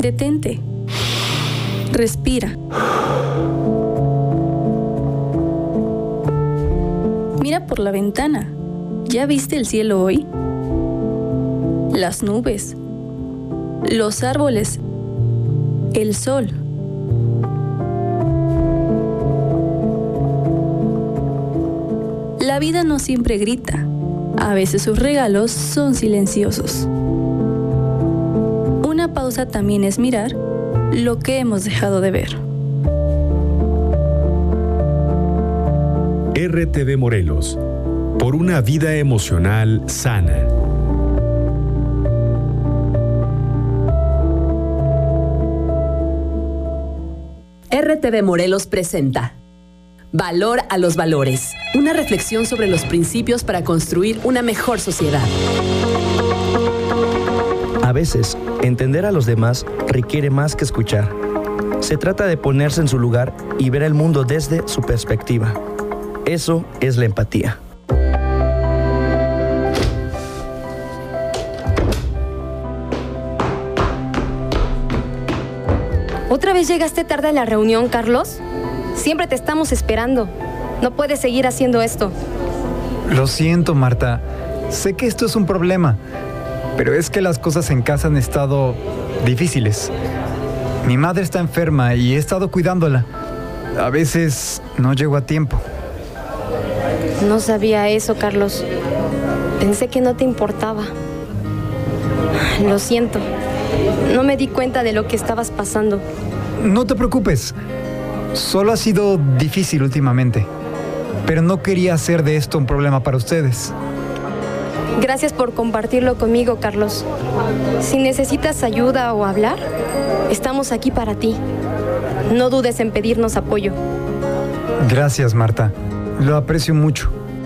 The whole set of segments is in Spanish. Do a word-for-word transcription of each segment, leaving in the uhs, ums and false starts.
Detente. Respira. Mira por la ventana. ¿Ya viste el cielo hoy? Las nubes, los árboles, el sol. La vida no siempre grita. A veces sus regalos son silenciosos. Una pausa también es mirar lo que hemos dejado de ver. R T V Morelos, por una vida emocional sana. R T V Morelos presenta Valor a los valores, una reflexión sobre los principios para construir una mejor sociedad. A veces, entender a los demás requiere más que escuchar. Se trata de ponerse en su lugar y ver el mundo desde su perspectiva. Eso es la empatía. ¿Otra vez llegaste tarde a la reunión, Carlos? Siempre te estamos esperando. No puedes seguir haciendo esto. Lo siento, Marta. Sé que esto es un problema, pero es que las cosas en casa han estado difíciles. Mi madre está enferma y he estado cuidándola. A veces no llego a tiempo. No sabía eso, Carlos. Pensé que no te importaba. Lo siento. No me di cuenta de lo que estabas pasando. No te preocupes. Solo ha sido difícil últimamente. Pero no quería hacer de esto un problema para ustedes. Gracias por compartirlo conmigo, Carlos. Si necesitas ayuda o hablar, estamos aquí para ti. No dudes en pedirnos apoyo. Gracias, Marta. Lo aprecio mucho.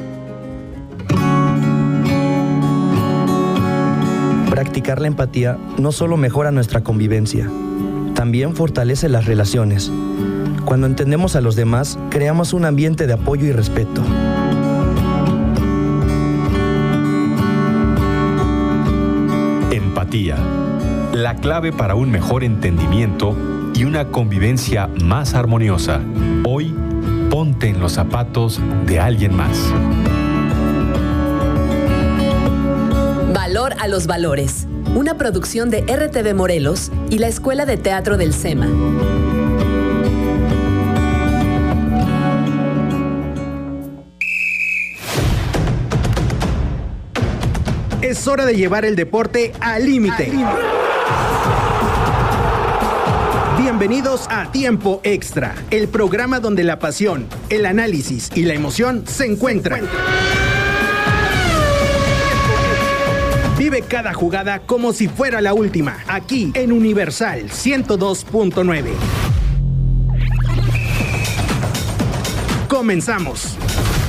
Practicar la empatía no solo mejora nuestra convivencia, también fortalece las relaciones. Cuando entendemos a los demás, creamos un ambiente de apoyo y respeto. Empatía, la clave para un mejor entendimiento y una convivencia más armoniosa. Hoy, ponte en los zapatos de alguien más. Valor a los valores, una producción de R T V Morelos y la Escuela de Teatro del SEMA. Es hora de llevar el deporte al límite. Bienvenidos a Tiempo Extra, el programa donde la pasión, el análisis y la emoción se encuentran. Vive cada jugada como si fuera la última, aquí en Universal ciento dos punto nueve. Comenzamos.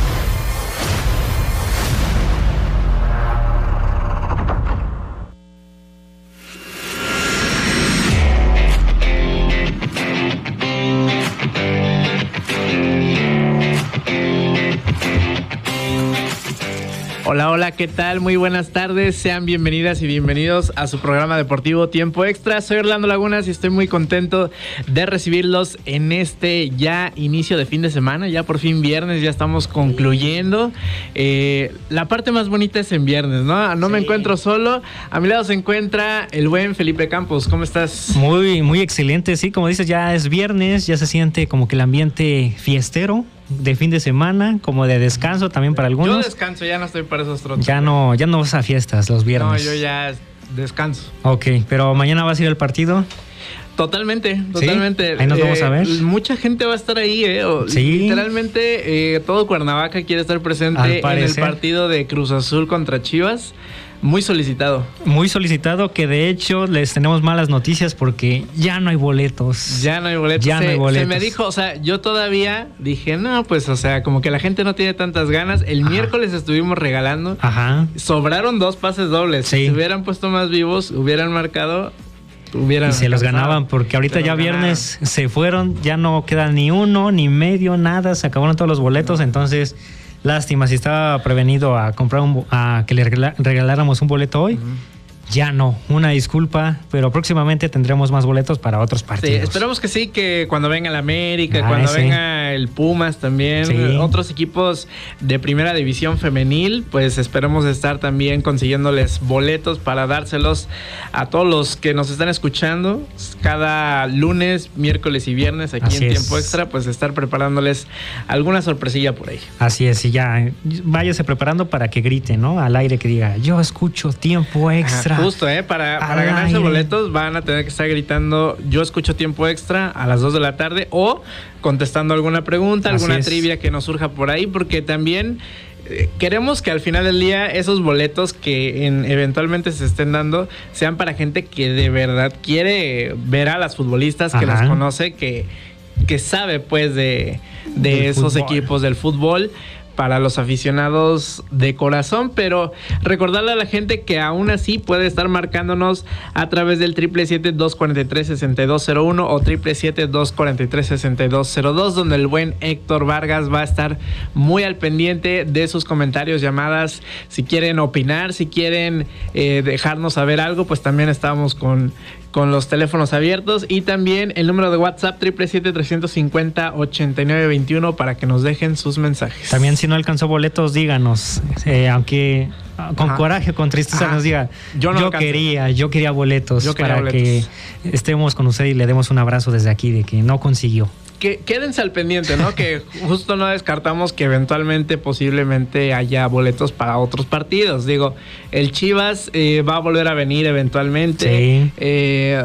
Hola, hola, ¿qué tal? Muy buenas tardes, sean bienvenidas y bienvenidos a su programa deportivo Tiempo Extra. Soy Orlando Lagunas y estoy muy contento de recibirlos en este ya inicio de fin de semana, ya por fin viernes, ya estamos concluyendo. Eh, la parte más bonita es en viernes, ¿no? No sí. Me encuentro solo, a mi lado se encuentra el buen Felipe Campos. ¿Cómo estás? Muy, muy excelente, sí, como dices, ya es viernes, ya se siente como que el ambiente fiestero, de fin de semana, como de descanso también para algunos. Yo descanso, ya no estoy para esos trotes. Ya no, ya no vas a fiestas los viernes. No, yo ya descanso. Ok, pero mañana vas a ir al partido. Totalmente, totalmente. ¿Sí? Ahí nos vamos a ver. Eh, mucha gente va a estar ahí, ¿eh? O, sí. Literalmente eh, todo Cuernavaca quiere estar presente en el partido de Cruz Azul contra Chivas. Muy solicitado. Muy solicitado, que de hecho les tenemos malas noticias porque ya no hay boletos. Ya no hay boletos. Ya se, no hay boletos. Se me dijo, o sea, yo todavía dije, no, pues, o sea, como que la gente no tiene tantas ganas. El Ajá. miércoles estuvimos regalando. Ajá. Sobraron dos pases dobles. Sí. Si se hubieran puesto más vivos, hubieran marcado. Hubieran y se los ganaban porque ahorita ya viernes ganaron. Se fueron, ya no queda ni uno, ni medio, nada. Se acabaron todos los boletos, no. Entonces... Lástima, si estaba prevenido a comprar un, a que le regaláramos un boleto hoy, uh-huh. ya no. Una disculpa, pero próximamente tendremos más boletos para otros partidos. Sí, esperemos que sí, que cuando venga el América, Ah, cuando ese. venga el Pumas también, Sí. otros equipos de primera división femenil, pues esperemos estar también consiguiéndoles boletos para dárselos a todos los que nos están escuchando cada lunes, miércoles y viernes aquí Así en es. Tiempo Extra, pues estar preparándoles alguna sorpresilla por ahí. Así es, y ya váyase preparando para que grite, ¿no? Al aire que diga, yo escucho Tiempo Extra. Ajá, justo, ¿eh? Para, para Al ganarse aire. boletos van a tener que estar gritando yo escucho Tiempo Extra a las dos de la tarde o contestando alguna pregunta, Así alguna es. trivia que nos surja por ahí, porque también eh, queremos que al final del día esos boletos que en, eventualmente se estén dando sean para gente que de verdad quiere ver a las futbolistas, que Ajá. las conoce, que, que sabe pues de, de Del esos fútbol. equipos del fútbol, para los aficionados de corazón, pero recordarle a la gente que aún así puede estar marcándonos a través del triple siete, dos cuatro tres, seis dos cero uno o triple siete, dos cuatro tres, seis dos cero dos, donde el buen Héctor Vargas va a estar muy al pendiente de sus comentarios, llamadas. Si quieren opinar, si quieren eh, dejarnos saber algo, pues también estamos con con los teléfonos abiertos, y también el número de WhatsApp triple siete, trescientos cincuenta, ochenta y nueve veintiuno para que nos dejen sus mensajes. También si no alcanzó boletos, díganos, eh, aunque con Ajá. coraje, con tristeza Ajá. nos diga, Yo yo, no alcancé. quería, yo quería boletos Yo quería para boletos. que estemos con usted y le demos un abrazo desde aquí de que no consiguió. Que quédense al pendiente, ¿no? Que justo no descartamos que eventualmente, posiblemente haya boletos para otros partidos. Digo, el Chivas eh, va a volver a venir eventualmente. Sí. Eh,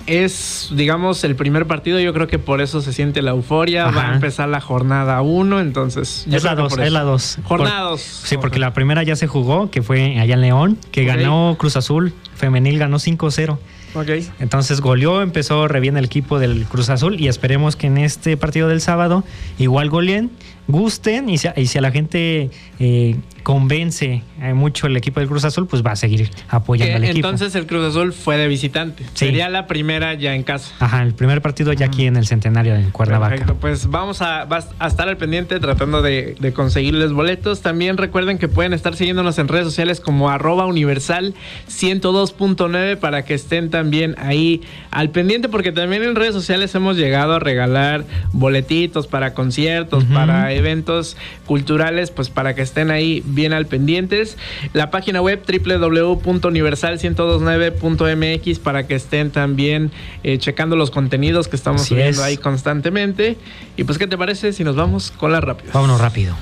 es, digamos, el primer partido. Yo creo que por eso se siente la euforia. Ajá. Va a empezar la jornada uno, entonces... yo Es la creo que dos, por es eso. la dos. Jornada Por- dos. Sí, porque la primera ya se jugó, que fue allá en León, que Ok. ganó Cruz Azul, femenil ganó cinco cero. Ok. Entonces goleó, empezó re bien el equipo del Cruz Azul y esperemos que en este partido del sábado igual goleen, gusten y si, y si a la gente eh, convence eh, mucho el equipo del Cruz Azul, pues va a seguir apoyando Que al equipo. entonces el Cruz Azul fue de visitante. Sí. Sería la primera ya en casa. Ajá, el primer partido ya aquí en el Centenario en Cuernavaca. Perfecto, pues vamos a, vas a estar al pendiente tratando de, de conseguirles boletos. También recuerden que pueden estar siguiéndonos en redes sociales como arroba universal ciento dos punto nueve para que estén también ahí al pendiente, porque también en redes sociales hemos llegado a regalar boletitos para conciertos, Ujú. para eventos culturales, pues para que estén ahí bien al pendientes. La página web doble u doble u doble u punto universal ciento veintinueve punto m x para que estén también eh, checando los contenidos que estamos Así subiendo es. ahí constantemente. Y pues, ¿qué te parece si nos vamos con las rápidas? Vámonos rápido.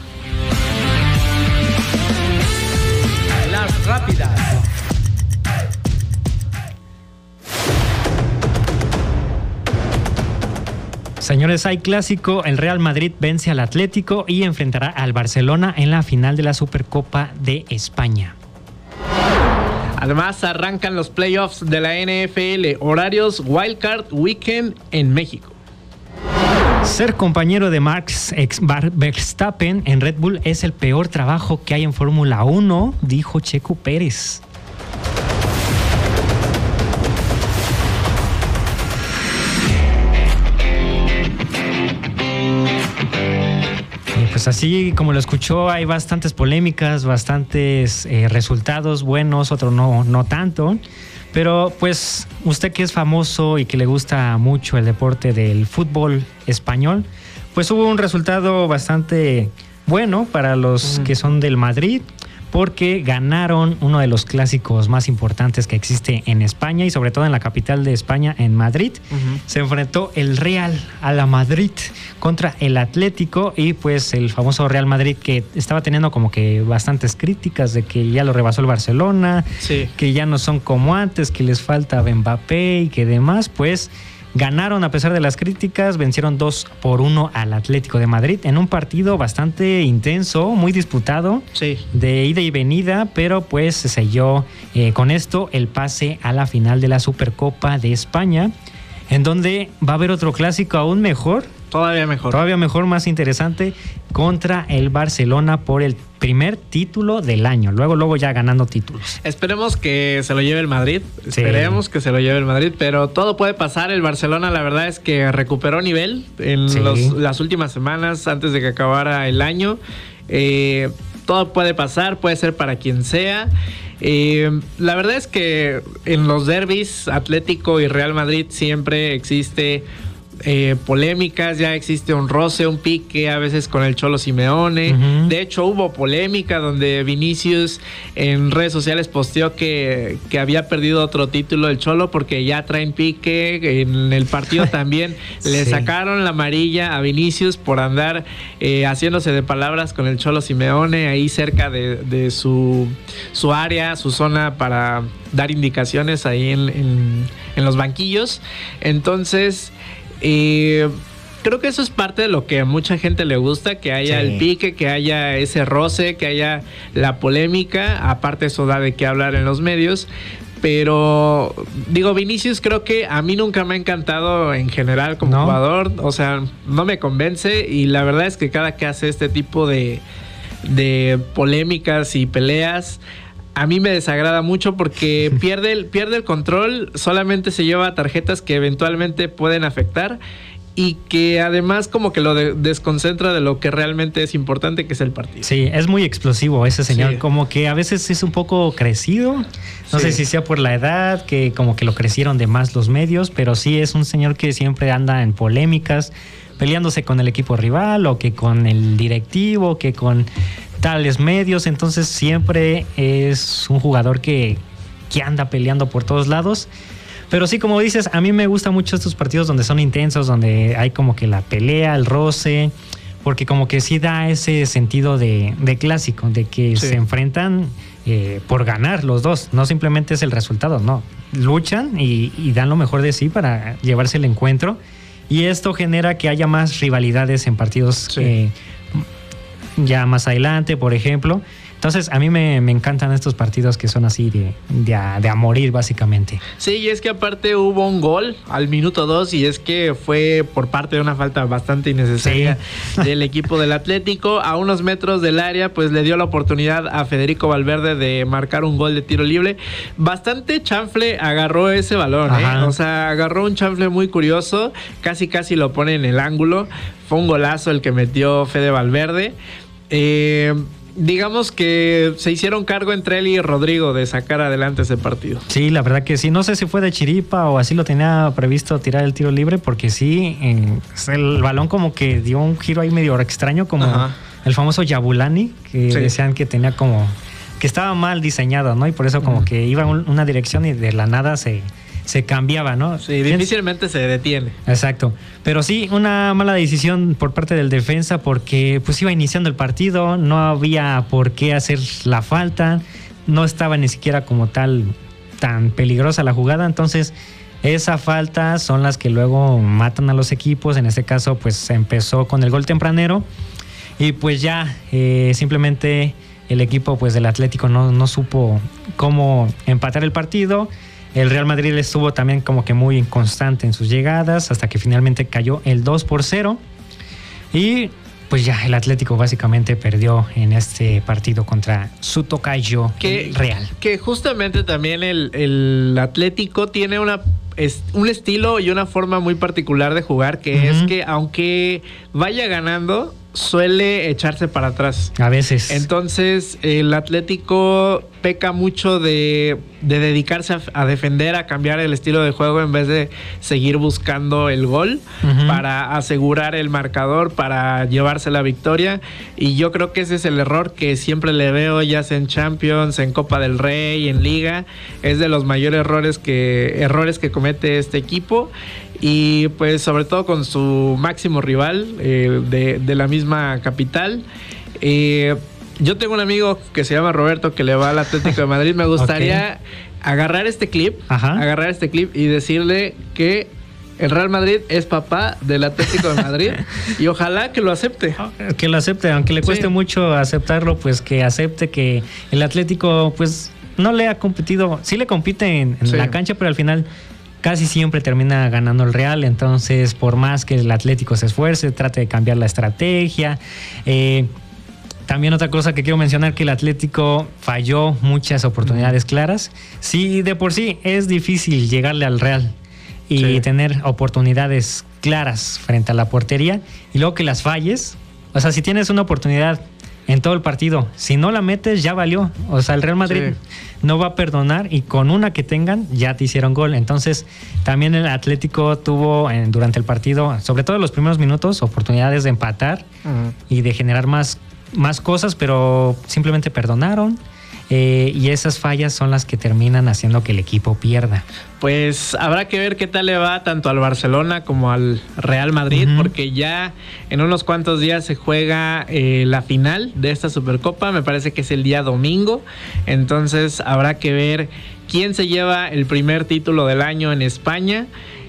Las rápidas. Señores, hay clásico. El Real Madrid vence al Atlético y enfrentará al Barcelona en la final de la Supercopa de España. Además, arrancan los playoffs de la N F L, horarios Wildcard Weekend en México. Ser compañero de Max Verstappen en Red Bull es el peor trabajo que hay en Fórmula uno, dijo Checo Pérez. Y pues así como lo escuchó, hay bastantes polémicas, bastantes eh, resultados buenos, otros no, no tanto. Pero pues usted que es famoso y que le gusta mucho el deporte del fútbol español, pues hubo un resultado bastante bueno para los que son del Madrid, porque ganaron uno de los clásicos más importantes que existe en España y sobre todo en la capital de España, en Madrid. Uh-huh. Se enfrentó el Real a la Madrid contra el Atlético y pues el famoso Real Madrid, que estaba teniendo como que bastantes críticas de que ya lo rebasó el Barcelona, sí. que ya no son como antes, que les falta Mbappé y que demás, pues ganaron a pesar de las críticas, vencieron dos por uno al Atlético de Madrid en un partido bastante intenso, muy disputado, sí. de ida y venida, pero pues se selló eh, con esto el pase a la final de la Supercopa de España, en donde va a haber otro clásico aún mejor. Todavía mejor. Todavía mejor, más interesante, contra el Barcelona por el primer título del año. Luego, luego ya ganando títulos. Esperemos que se lo lleve el Madrid. Sí. Esperemos que se lo lleve el Madrid, pero todo puede pasar. El Barcelona, la verdad es que recuperó nivel en sí. los, las últimas semanas antes de que acabara el año. Eh, todo puede pasar, puede ser para quien sea. Eh, la verdad es que en los derbis, Atlético y Real Madrid siempre existe eh, polémicas, ya existe un roce, un pique a veces con el Cholo Simeone. Uh-huh. De hecho hubo polémica donde Vinicius en redes sociales posteó que, que había perdido otro título el Cholo porque ya traen pique. En el partido también sí. le sacaron la amarilla a Vinicius por andar eh, haciéndose de palabras con el Cholo Simeone ahí cerca de, de su, su área, su zona para dar indicaciones ahí en, en, en los banquillos. Entonces Eh, creo que eso es parte de lo que a mucha gente le gusta, que haya sí. el pique, que haya ese roce, que haya la polémica. Aparte eso da de qué hablar en los medios. Pero digo, Vinicius creo que a mí nunca me ha encantado en general como ¿No? jugador. O sea, no me convence. Y la verdad es que cada que hace este tipo de, de polémicas y peleas, a mí me desagrada mucho porque pierde el, pierde el control, solamente se lleva tarjetas que eventualmente pueden afectar y que además como que lo de, desconcentra de lo que realmente es importante, que es el partido. Sí, es muy explosivo ese señor, sí. como que a veces es un poco crecido, no sí. sé si sea por la edad, que como que lo crecieron de más los medios, pero sí es un señor que siempre anda en polémicas, peleándose con el equipo rival o que con el directivo, que con tales medios, entonces siempre es un jugador que, que anda peleando por todos lados. Pero sí, como dices, a mí me gustan mucho estos partidos donde son intensos, donde hay como que la pelea, el roce, porque como que sí da ese sentido de, de clásico, de que sí. se enfrentan eh, por ganar los dos, no simplemente es el resultado, no, luchan y, y dan lo mejor de sí para llevarse el encuentro, y esto genera que haya más rivalidades en partidos sí. eh, ya más adelante, por ejemplo. Entonces, a mí me, me encantan estos partidos que son así de, de, a, de a morir, básicamente. Sí, y es que aparte hubo un gol al minuto dos y es que fue por parte de una falta bastante innecesaria sí. del equipo del Atlético. A unos metros del área, pues le dio la oportunidad a Federico Valverde de marcar un gol de tiro libre. Bastante chanfle agarró ese balón, ¿eh? O sea, agarró un chanfle muy curioso, casi casi lo pone en el ángulo. Fue un golazo el que metió Fede Valverde. Eh... Digamos que se hicieron cargo entre él y Rodrigo de sacar adelante ese partido. Sí, la verdad que sí. No sé si fue de chiripa o así lo tenía previsto tirar el tiro libre, porque sí, en, el balón como que dio un giro ahí medio extraño, como Ajá. el famoso Yabulani, que sí. decían que tenía como... que estaba mal diseñado, ¿no? Y por eso como uh-huh. que iba en una dirección y de la nada se... se cambiaba, ¿no? Sí, difícilmente se detiene. Exacto. Pero sí, una mala decisión por parte del defensa porque pues iba iniciando el partido, no había por qué hacer la falta, no estaba ni siquiera como tal tan peligrosa la jugada, entonces esa falta son las que luego matan a los equipos. En este caso pues se empezó con el gol tempranero y pues ya eh, simplemente el equipo pues del Atlético no, no supo cómo empatar el partido. El Real Madrid estuvo también como que muy inconstante en sus llegadas hasta que finalmente cayó el dos por cero y pues ya el Atlético básicamente perdió en este partido contra su tocayo que, Real. Que justamente también el, el Atlético tiene una, es, un estilo y una forma muy particular de jugar, que uh-huh. es que aunque vaya ganando, suele echarse para atrás. A veces. Entonces, el Atlético peca mucho de, de dedicarse a, a defender, a cambiar el estilo de juego en vez de seguir buscando el gol uh-huh. para asegurar el marcador, para llevarse la victoria. Y yo creo que ese es el error que siempre le veo, ya sea en Champions, en Copa del Rey, en Liga. Es de los mayores errores que, errores que comete este equipo. Y pues sobre todo con su máximo rival eh, de, de la misma capital. Eh, yo tengo un amigo que se llama Roberto que le va al Atlético de Madrid. Me gustaría okay. agarrar este clip, Ajá. agarrar este clip y decirle que el Real Madrid es papá del Atlético de Madrid y ojalá que lo acepte. Que lo acepte, aunque le cueste sí. mucho aceptarlo, pues que acepte que el Atlético pues no le ha competido, sí le compite en, en sí. la cancha, pero al final casi siempre termina ganando el Real. Entonces, por más que el Atlético se esfuerce, trate de cambiar la estrategia. Eh, también otra cosa que quiero mencionar, que el Atlético falló muchas oportunidades claras. Sí, de por sí es difícil llegarle al Real y sí. tener oportunidades claras frente a la portería y luego que las falles. O sea, si tienes una oportunidad en todo el partido. Si no la metes, ya valió. O sea, el Real Madrid sí. no va a perdonar y con una que tengan, ya te hicieron gol. Entonces, también el Atlético tuvo en, durante el partido, sobre todo en los primeros minutos, oportunidades de empatar uh-huh. y de generar más, más cosas, pero simplemente perdonaron. Eh, y esas fallas son las que terminan haciendo que el equipo pierda. Pues habrá que ver qué tal le va tanto al Barcelona como al Real Madrid, uh-huh. porque ya en unos cuantos días se juega eh, la final de esta Supercopa, me parece que es el día domingo, entonces habrá que ver quién se lleva el primer título del año en España.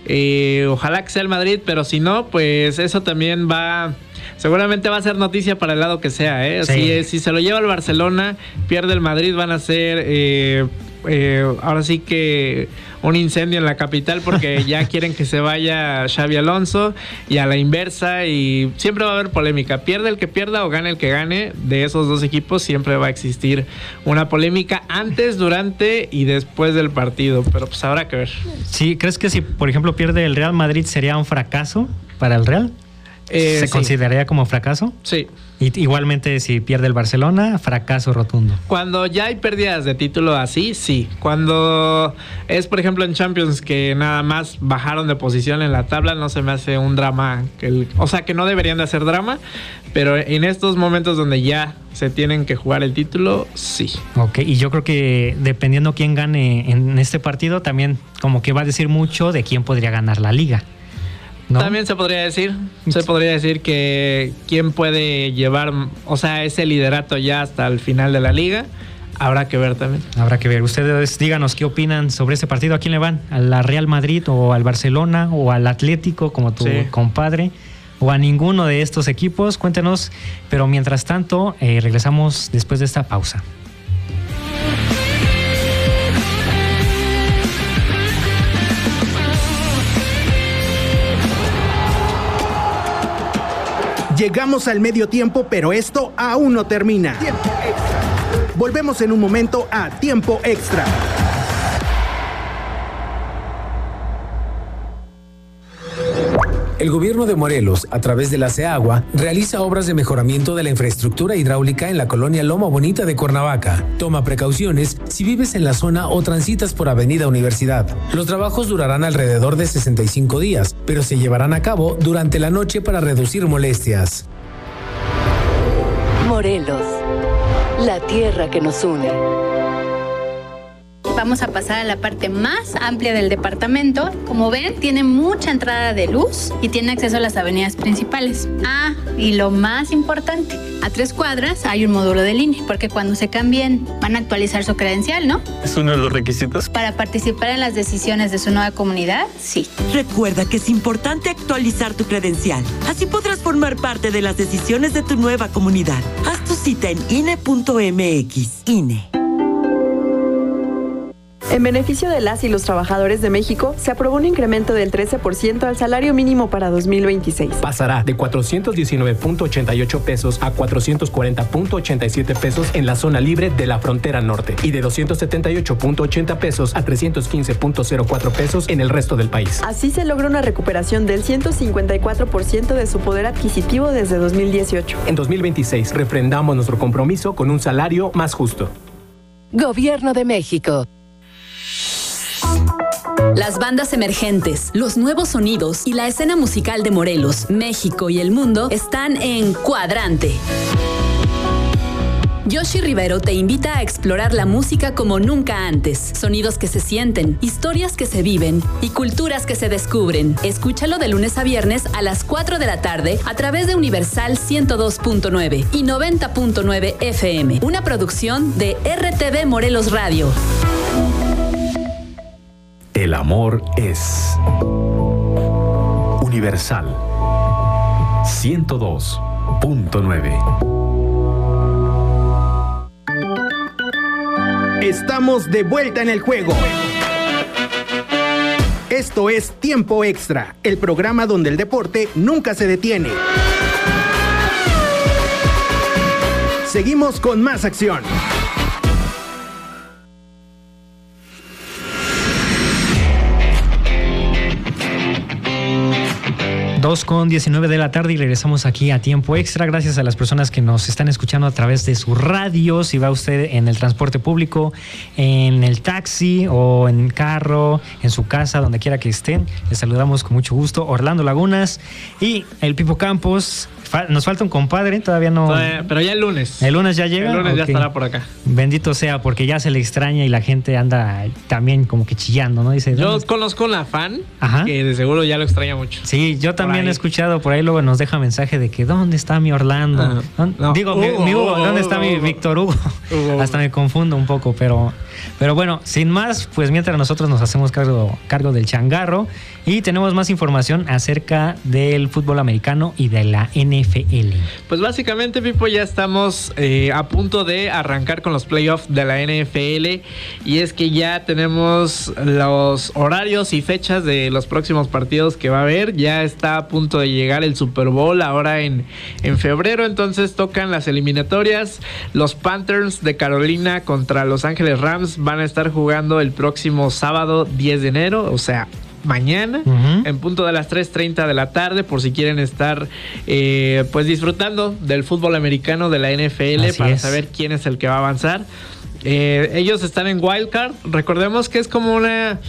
Eh, ojalá que sea el Madrid, pero si no, pues eso también va... Seguramente va a ser noticia para el lado que sea, ¿eh? Sí. Si, si se lo lleva el Barcelona, pierde el Madrid, van a ser eh, eh, ahora sí que un incendio en la capital, porque ya quieren que se vaya Xabi Alonso, y a la inversa, y siempre va a haber polémica. Pierde el que pierda o gane el que gane, de esos dos equipos siempre va a existir una polémica antes, durante y después del partido, pero pues habrá que ver. Sí, ¿crees que si por ejemplo pierde el Real Madrid sería un fracaso para el Real? Eh, ¿Se sí. consideraría como fracaso? Sí. Y igualmente si pierde el Barcelona, fracaso rotundo. Cuando ya hay pérdidas de título así, sí. Cuando es, por ejemplo, en Champions, que nada más bajaron de posición en la tabla, no se me hace un drama. Que el, o sea, que no deberían de hacer drama, pero en estos momentos donde ya se tienen que jugar el título, sí. Ok, y yo creo que dependiendo quién gane en este partido, también como que va a decir mucho de quién podría ganar la liga. ¿No? También se podría decir, se podría decir que quién puede llevar, o sea, ese liderato ya hasta el final de la liga. Habrá que ver también. Habrá que ver. Ustedes díganos qué opinan sobre este partido. ¿A quién le van? ¿A la Real Madrid o al Barcelona o al Atlético como tu sí. compadre? ¿O a ninguno de estos equipos? Cuéntenos. Pero mientras tanto, eh, regresamos después de esta pausa. Llegamos al medio tiempo, pero esto aún no termina. Tiempo extra. Volvemos en un momento a Tiempo Extra. El gobierno de Morelos, a través de la CEAGUA, realiza obras de mejoramiento de la infraestructura hidráulica en la colonia Loma Bonita de Cuernavaca. Toma precauciones si vives en la zona o transitas por Avenida Universidad. Los trabajos durarán alrededor de sesenta y cinco días, pero se llevarán a cabo durante la noche para reducir molestias. Morelos, la tierra que nos une. Vamos a pasar a la parte más amplia del departamento. Como ven, tiene mucha entrada de luz y tiene acceso a las avenidas principales. Ah, y lo más importante, a tres cuadras hay un módulo de línea, porque cuando se cambien van a actualizar su credencial, ¿no? ¿Es uno de los requisitos? Para participar en las decisiones de su nueva comunidad, sí. Recuerda que es importante actualizar tu credencial. Así podrás formar parte de las decisiones de tu nueva comunidad. Haz tu cita en I N E punto M X. I N E. En beneficio de las y los trabajadores de México, se aprobó un incremento del trece por ciento al salario mínimo para dos mil veintiséis. Pasará de cuatrocientos diecinueve punto ochenta y ocho pesos a cuatrocientos cuarenta punto ochenta y siete pesos en la zona libre de la frontera norte y de doscientos setenta y ocho punto ochenta pesos a trescientos quince punto cero cuatro pesos en el resto del país. Así se logra una recuperación del ciento cincuenta y cuatro por ciento de su poder adquisitivo desde dos mil dieciocho. En dos mil veintiséis refrendamos nuestro compromiso con un salario más justo. Gobierno de México. Las bandas emergentes, los nuevos sonidos y la escena musical de Morelos, México y el mundo están en Cuadrante. Yoshi Rivero te invita a explorar la música como nunca antes. Sonidos que se sienten, historias que se viven y culturas que se descubren. Escúchalo de lunes a viernes a las cuatro de la tarde a través de Universal ciento dos punto nueve y noventa punto nueve F M. Una producción de R T V Morelos Radio. El amor es Universal ciento dos punto nueve. Estamos de vuelta en el juego. Esto es Tiempo Extra, el programa donde el deporte nunca se detiene. Seguimos con más acción. dos con diecinueve de la tarde y regresamos aquí a Tiempo Extra. Gracias a las personas que nos están escuchando a través de su radio. Si va usted en el transporte público, en el taxi o en carro, en su casa, donde quiera que estén, les saludamos con mucho gusto. Orlando Lagunas y el Pipo Campos. Nos falta un compadre, todavía no. Todavía, pero ya el lunes. ¿El lunes ya llega? El lunes okay. ya estará por acá. Bendito sea, porque ya se le extraña y la gente anda también como que chillando, ¿no? Dice. Yo conozco una fan Ajá. que de seguro ya lo extraña mucho. Sí, yo también he escuchado por ahí, luego nos deja mensaje de que ¿dónde está mi Orlando? Ah, no. Digo, Hugo, mi, mi Hugo, Hugo, ¿dónde Hugo, está Hugo, mi Víctor Hugo? Hugo? Hasta me confundo un poco, pero, pero bueno, sin más, pues mientras nosotros nos hacemos cargo, cargo del changarro y tenemos más información acerca del fútbol americano y de la N F L. Pues básicamente, Pipo, ya estamos eh, a punto de arrancar con los playoffs de la N F L y es que ya tenemos los horarios y fechas de los próximos partidos que va a haber. Ya está a punto de llegar el Super Bowl ahora en, en febrero, entonces tocan las eliminatorias. Los Panthers de Carolina contra Los Ángeles Rams van a estar jugando el próximo sábado diez de enero, o sea, mañana, uh-huh. en punto de las tres treinta de la tarde, por si quieren estar eh, pues disfrutando del fútbol americano de la N F L. Así para es. Saber quién es el que va a avanzar. Eh, ellos están en Wildcard. Recordemos que es como una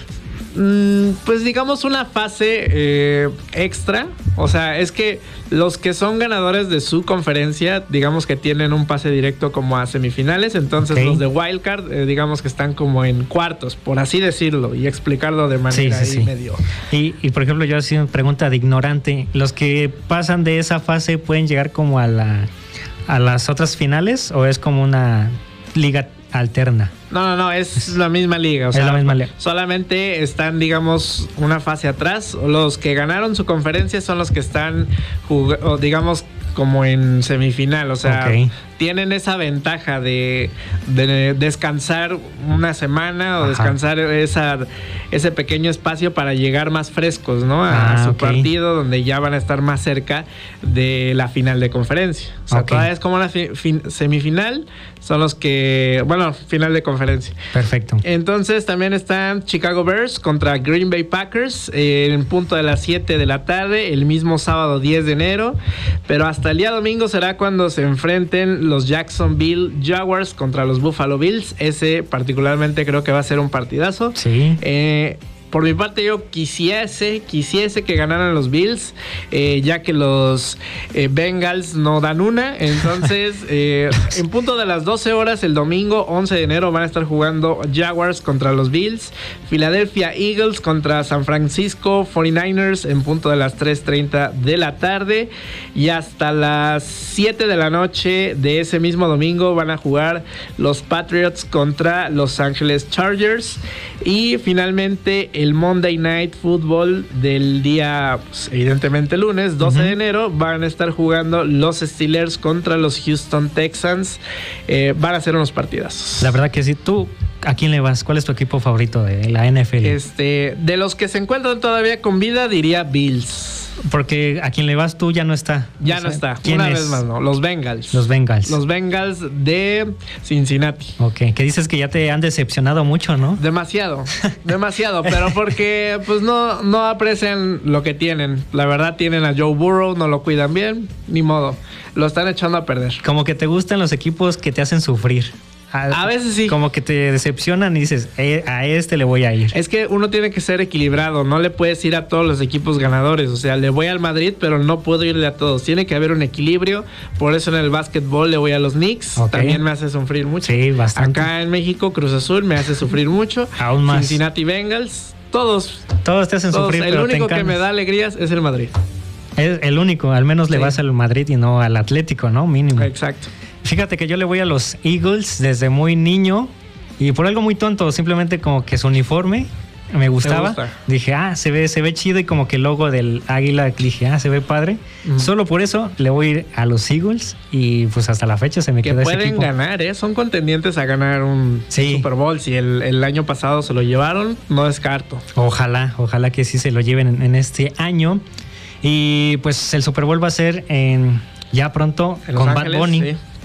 pues digamos una fase eh, extra. O sea, es que los que son ganadores de su conferencia, digamos que tienen un pase directo como a semifinales. Entonces okay. los de Wildcard, eh, digamos que están como en cuartos, por así decirlo, y explicarlo de manera sí, sí, ahí sí. medio. Y, y por ejemplo, yo así una pregunta de ignorante. ¿Los que pasan de esa fase pueden llegar como a la a las otras finales o es como una liga alterna? No, no, no, es la misma liga. O sea, es la misma liga. Solamente están, digamos, una fase atrás. Los que ganaron su conferencia son los que están, jug- o digamos, como en semifinal. O sea, okay. tienen esa ventaja de, de descansar una semana o Ajá. descansar esa, ese pequeño espacio para llegar más frescos, ¿no? A, ah, su okay. partido, donde ya van a estar más cerca de la final de conferencia. O sea, okay. todavía es como una fi- fin- semifinal. Son los que, bueno, final de conferencia. Perfecto. Entonces también están Chicago Bears contra Green Bay Packers eh, en punto de las siete de la tarde, el mismo sábado diez de enero. Pero hasta el día domingo será cuando se enfrenten los Jacksonville Jaguars contra los Buffalo Bills. Ese particularmente creo que va a ser un partidazo. Sí. Eh, Por mi parte, yo quisiese, quisiese que ganaran los Bills, eh, ya que los eh, Bengals no dan una. Entonces, eh, en punto de las doce horas, el domingo once de enero, van a estar jugando Jaguars contra los Bills, Philadelphia Eagles contra San Francisco cuarenta y nueve ers en punto de las tres treinta de la tarde. Y hasta las siete de la noche de ese mismo domingo van a jugar los Patriots contra Los Ángeles Chargers. Y finalmente, el Monday Night Football del día, pues, evidentemente lunes, doce uh-huh. de enero, van a estar jugando los Steelers contra los Houston Texans. Eh, van a ser unos partidazos. La verdad que sí. ¿Tú a quién le vas? ¿Cuál es tu equipo favorito de la N F L? Este, de los que se encuentran todavía con vida, diría Bills. Porque a quien le vas tú ya no está. Ya o sea, no está. ¿Quién Una es? vez más no. Los Bengals. Los Bengals. Los Bengals de Cincinnati. Ok. Que dices que ya te han decepcionado mucho, ¿no? Demasiado. demasiado. Pero porque pues no, no aprecian lo que tienen. La verdad tienen a Joe Burrow, no lo cuidan bien. Ni modo. Lo están echando a perder. Como que te gustan los equipos que te hacen sufrir. A, a veces sí. Como que te decepcionan y dices, eh, a este le voy a ir. Es que uno tiene que ser equilibrado. No le puedes ir a todos los equipos ganadores. O sea, le voy al Madrid, pero no puedo irle a todos. Tiene que haber un equilibrio. Por eso en el básquetbol le voy a los Knicks. Okay. También me hace sufrir mucho. Sí, bastante. Acá en México, Cruz Azul me hace sufrir mucho. Aún más. Cincinnati Bengals. Todos. Todos te hacen todos. sufrir, El pero único te que me da alegrías es el Madrid. Es el único. Al menos sí. le vas al Madrid y no al Atlético, ¿no? Mínimo. Exacto. Fíjate que yo le voy a los Eagles desde muy niño y por algo muy tonto, simplemente como que su uniforme me gustaba. Gusta. Dije, ah, se ve, se ve chido y como que el logo del águila, dije, ah, se ve padre. Uh-huh. Solo por eso le voy a ir a los Eagles y pues hasta la fecha se me queda ese equipo. Que pueden ganar, ¿eh? Son contendientes a ganar un sí. Super Bowl. Si el, el año pasado se lo llevaron, no descarto. Ojalá, ojalá que sí se lo lleven en, en este año. Y pues el Super Bowl va a ser en... ya pronto en con Los Bad Ángeles, Bunny. Sí.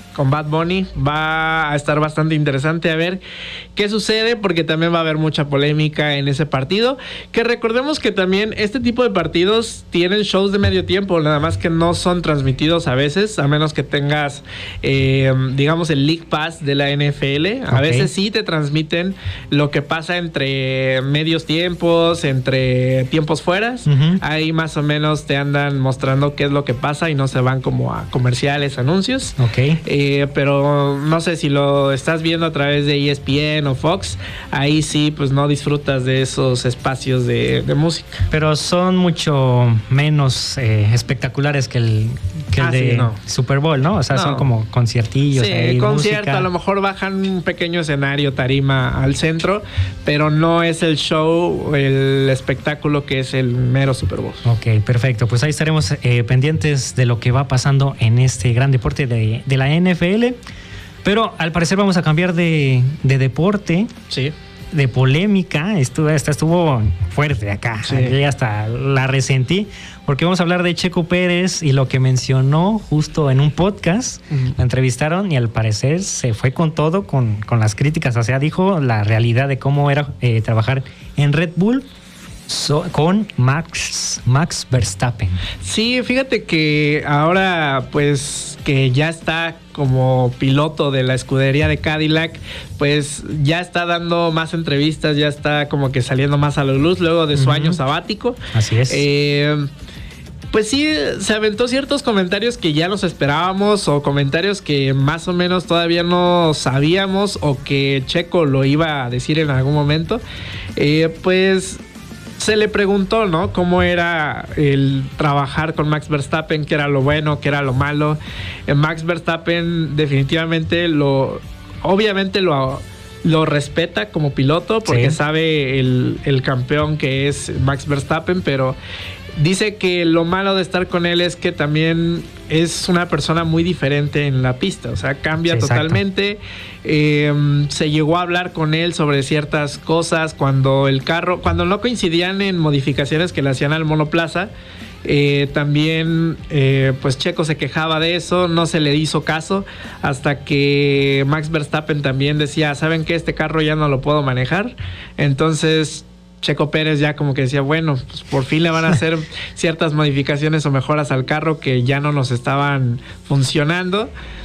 con Bad Bunny. Va a estar bastante interesante a ver qué sucede, porque también va a haber mucha polémica en ese partido. Que recordemos que también este tipo de partidos tienen shows de medio tiempo, nada más que no son transmitidos a veces, a menos que tengas, eh, digamos, el League Pass de la N F L. A okay. veces sí te transmiten lo que pasa entre medios tiempos, entre tiempos fueras. Uh-huh. Ahí más o menos te andan mostrando qué es lo que pasa y no se van como a comerciales, anuncios. Ok. Eh, pero no sé si lo estás viendo a través de E S P N o Fox, ahí sí pues no disfrutas de esos espacios de, de música. Pero son mucho menos eh, espectaculares que el, que el ah, de sí, no. Super Bowl, ¿no? O sea, no. son como conciertillos. Sí, ahí, concierto, música. A lo mejor bajan un pequeño escenario, tarima al centro, pero no es el show, el espectáculo que es el mero Super Bowl. Ok, perfecto. Pues ahí estaremos eh, pendientes de lo que va pasando en este gran deporte de, de la N F L. Pero al parecer vamos a cambiar de, de deporte. Sí. De polémica. Estuvo, esta estuvo fuerte acá. Sí. Aquí hasta la resentí. Porque vamos a hablar de Checo Pérez y lo que mencionó justo en un podcast. Uh-huh. Lo entrevistaron y al parecer se fue con todo, con, con las críticas. O sea, dijo la realidad de cómo era eh, trabajar en Red Bull. So, con Max, Max Verstappen. Sí, fíjate que ahora pues que ya está como piloto de la escudería de Cadillac, pues ya está dando más entrevistas, ya está como que saliendo más a la luz luego de su uh-huh. año sabático. Así es. Eh, Pues sí, se aventó ciertos comentarios que ya nos esperábamos, o comentarios que más o menos todavía no sabíamos, o que Checo lo iba a decir en algún momento. Eh, pues se le preguntó, ¿no? Cómo era el trabajar con Max Verstappen, qué era lo bueno, qué era lo malo. Eh, Max Verstappen definitivamente lo, obviamente lo, lo respeta como piloto, porque sí. sabe el, el campeón que es Max Verstappen, pero dice que lo malo de estar con él es que también es una persona muy diferente en la pista, o sea, cambia sí, totalmente. Eh, se llegó a hablar con él sobre ciertas cosas cuando el carro, cuando no coincidían en modificaciones que le hacían al monoplaza. Eh, también eh, pues Checo se quejaba de eso, no se le hizo caso hasta que Max Verstappen también decía, ¿saben qué? Este carro ya no lo puedo manejar. Entonces Checo Pérez ya como que decía, bueno, pues por fin le van a hacer ciertas modificaciones o mejoras al carro que ya no nos estaban funcionando.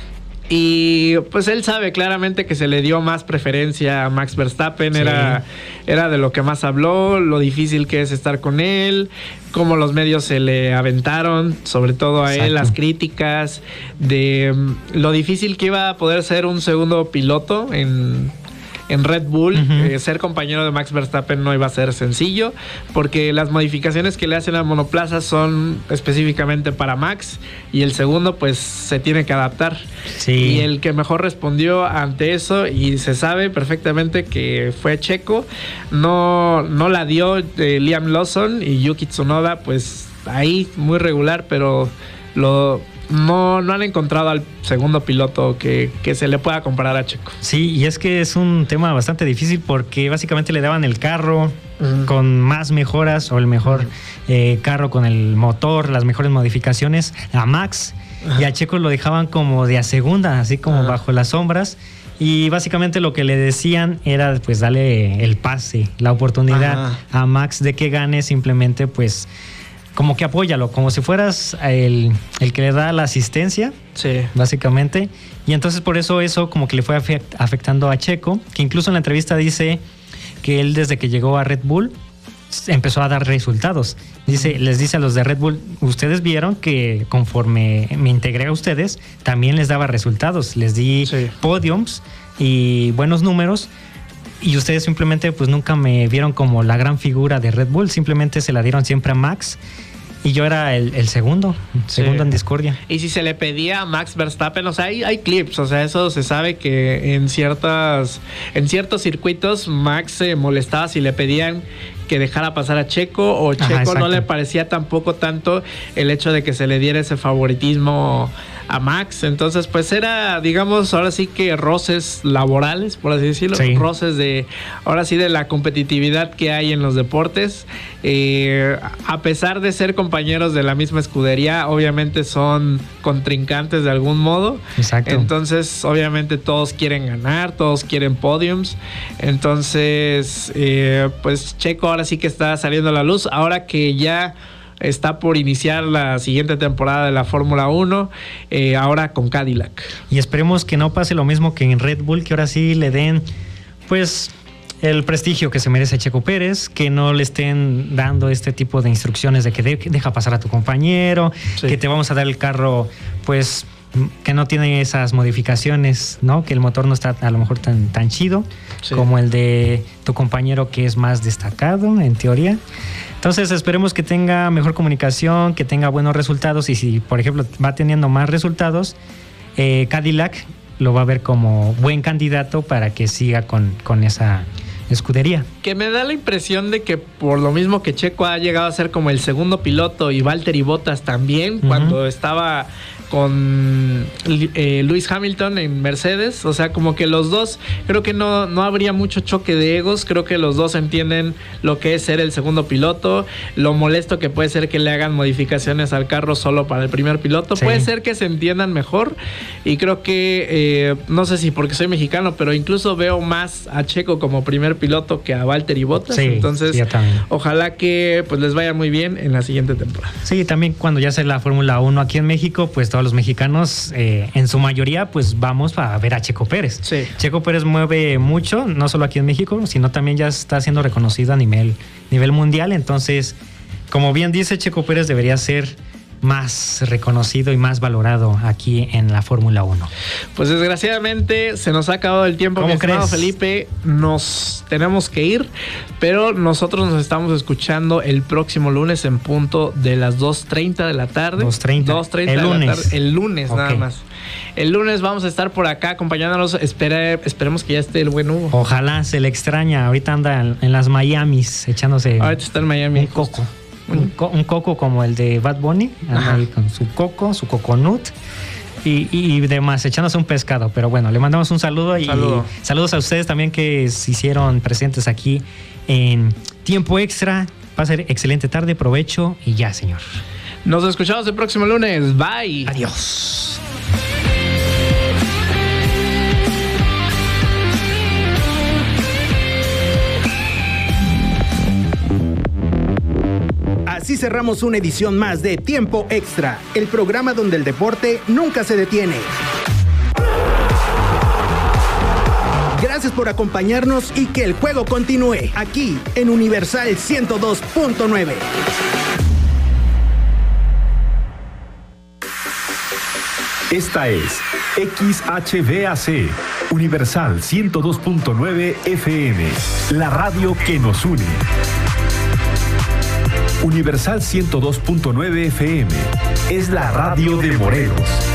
Y pues él sabe claramente que se le dio más preferencia a Max Verstappen. Sí. Era, era de lo que más habló, lo difícil que es estar con él, cómo los medios se le aventaron, sobre todo a Exacto. él, las críticas de lo difícil que iba a poder ser un segundo piloto en... en Red Bull. Uh-huh. eh, ser compañero de Max Verstappen no iba a ser sencillo, porque las modificaciones que le hacen al monoplaza son específicamente para Max, y el segundo pues se tiene que adaptar. Sí. Y el que mejor respondió ante eso, y se sabe perfectamente que fue Checo, no, no la dio eh, Liam Lawson, y Yuki Tsunoda pues ahí muy regular, pero lo... No, no han encontrado al segundo piloto que, que se le pueda comparar a Checo. Sí, y es que es un tema bastante difícil porque básicamente le daban el carro uh-huh. con más mejoras, o el mejor uh-huh. eh, carro con el motor, las mejores modificaciones a Max, uh-huh. y a Checo lo dejaban como de a segunda, así como uh-huh. bajo las sombras. Y básicamente lo que le decían era pues darle el pase, la oportunidad uh-huh. a Max de que gane, simplemente pues como que apóyalo, como si fueras el, el que le da la asistencia, sí. básicamente. Y entonces por eso eso como que le fue afectando a Checo, que incluso en la entrevista dice que él desde que llegó a Red Bull empezó a dar resultados. Dice, les dice a los de Red Bull, ustedes vieron que conforme me integré a ustedes, también les daba resultados. Les di sí. podiums y buenos números, y ustedes simplemente pues nunca me vieron como la gran figura de Red Bull, simplemente se la dieron siempre a Max. Y yo era el, el segundo, segundo sí. en discordia. Y si se le pedía a Max Verstappen, o sea, hay, hay clips, o sea, eso se sabe que en ciertas, en ciertos circuitos Max se molestaba si le pedían que dejara pasar a Checo, o Checo Ajá, no le parecía tampoco tanto el hecho de que se le diera ese favoritismo a Max. Entonces, pues era, digamos, ahora sí que roces laborales, por así decirlo, sí. roces de, ahora sí, de la competitividad que hay en los deportes. Eh, a pesar de ser compañeros de la misma escudería, obviamente son contrincantes de algún modo. Exacto. Entonces, obviamente todos quieren ganar, todos quieren podiums. Entonces, eh, pues Checo ahora sí que está saliendo a la luz. Ahora que ya está por iniciar la siguiente temporada de la Fórmula uno, eh, ahora con Cadillac. Y esperemos que no pase lo mismo que en Red Bull, que ahora sí le den, pues, el prestigio que se merece Checo Pérez, que no le estén dando este tipo de instrucciones de que de, deja pasar a tu compañero, sí. que te vamos a dar el carro, pues, que no tiene esas modificaciones, ¿no? Que el motor no está a lo mejor tan, tan chido sí. como el de tu compañero, que es más destacado en teoría. Entonces esperemos que tenga mejor comunicación, que tenga buenos resultados, y si por ejemplo va teniendo más resultados, eh, Cadillac lo va a ver como buen candidato para que siga con, con esa escudería. Que me da la impresión de que por lo mismo que Checo ha llegado a ser como el segundo piloto, y Valtteri Bottas también, uh-huh. cuando estaba con eh, Lewis Hamilton en Mercedes, o sea, como que los dos, creo que no, no habría mucho choque de egos, creo que los dos entienden lo que es ser el segundo piloto, lo molesto que puede ser que le hagan modificaciones al carro solo para el primer piloto, sí. puede ser que se entiendan mejor, y creo que, eh, no sé si porque soy mexicano, pero incluso veo más a Checo como primer piloto que a Valtteri Bottas, sí, entonces sí, ojalá que pues les vaya muy bien en la siguiente temporada. Sí, también cuando ya sea la Fórmula uno aquí en México, pues todos los mexicanos, eh, en su mayoría, pues vamos a ver a Checo Pérez. Sí. Checo Pérez mueve mucho, no solo aquí en México, sino también ya está siendo reconocido a nivel, nivel mundial. Entonces, como bien dice, Checo Pérez debería ser más reconocido y más valorado aquí en la Fórmula uno. Pues desgraciadamente se nos ha acabado el tiempo, mi estimado Felipe, nos tenemos que ir, pero nosotros nos estamos escuchando el próximo lunes en punto de las dos treinta de la tarde. dos treinta. dos treinta el de lunes. la tarde. El lunes, okay. nada más. El lunes vamos a estar por acá acompañándonos. Espere, esperemos que ya esté el buen Hugo. Ojalá, se le extraña. Ahorita anda en, en las Miamis echándose. Ahorita está en Miami. Un coco. Un, co- un coco como el de Bad Bunny, ahí con su coco, su coconut y, y, y demás, echándose un pescado. Pero bueno, le mandamos un saludo y Saludo. saludos a ustedes también que se hicieron presentes aquí en Tiempo Extra. Va a ser excelente tarde, provecho y ya, señor. Nos escuchamos el próximo lunes. Bye. Adiós. Así cerramos una edición más de Tiempo Extra, el programa donde el deporte nunca se detiene. Gracias por acompañarnos y que el juego continúe aquí en Universal ciento dos punto nueve. Esta es X H V A C, Universal ciento dos punto nueve F M, la radio que nos une. Universal ciento dos punto nueve F M es la radio de Morelos.